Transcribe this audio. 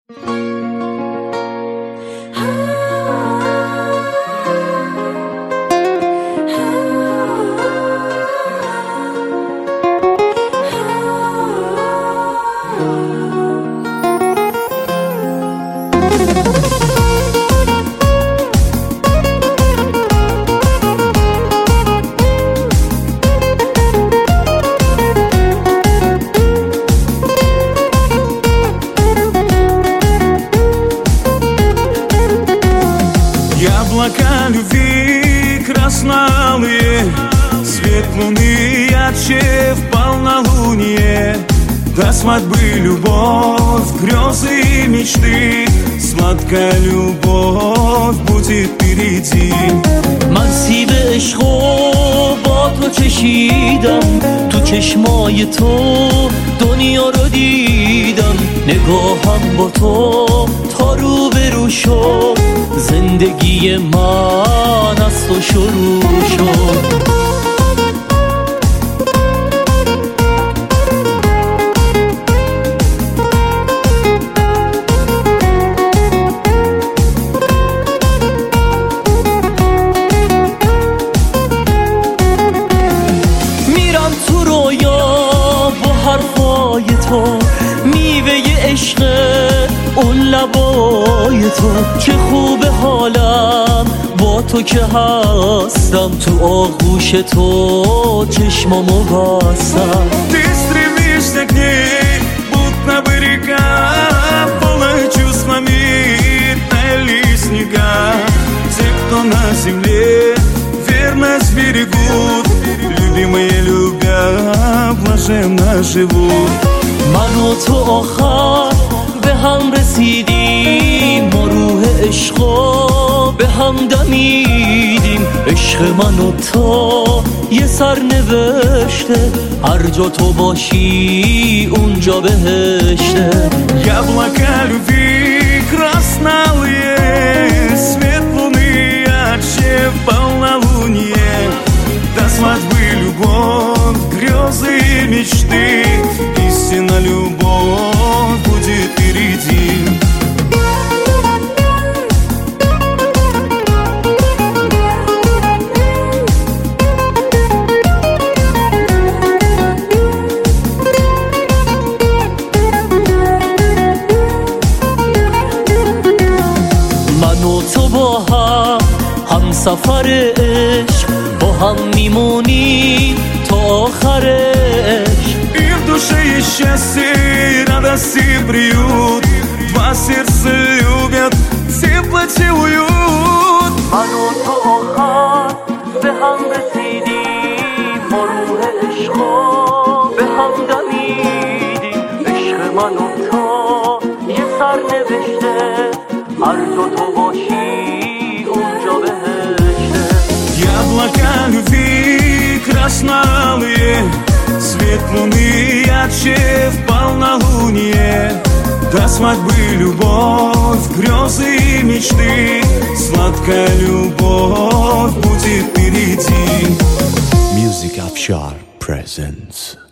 Облака любви красновые, свет луны ярче в полнолуние. До свадьбы любовь, грезы и мечты, сладкая любовь будет впереди. مسیب عشق و با تو چشیدم، تو چشمای تو دنیا رو دیدم. نگاهم با تو تا رو به رو شد، زندگی من از تو شروع شد. میوه عشق اون لبای تو، چه خوب حالم با تو که هستم. تو آغوش تو چشمامو بستم. Ты стремишься к ней, будто бы река, полная чувствами таяли снега. Те, кто на земле верность берегут, любимые любя, блаженно живут. من و تو آخر به هم رسیدیم، ما روح عشقا به هم دمیدیم. عشق من و تو یه سرنوشته، هر جا تو باشی اونجا بهشته. Облака любви красновые, свет луны ярче в полнолуние. До свадьбы любовь, грезы и мечты, истинно любовь будет впереди. من و تو با هم سفر عشق، با هم میمونیم تا آخرش. И в душе есть счастье, радость и приют. Два сердца любят, теплоте уют. من و تو آخر به هم رسیدیم، ما روح عشقا به هم دمیدیم. عشق من و تو یه سرنوشته، هر جا تو باشی اونجا بهشته. Облака любви красновые, свет луны ярче в полнолуние. До свадьбы любовь, грезы и мечты, сладкая любовь будет впереди. Music Afshar presents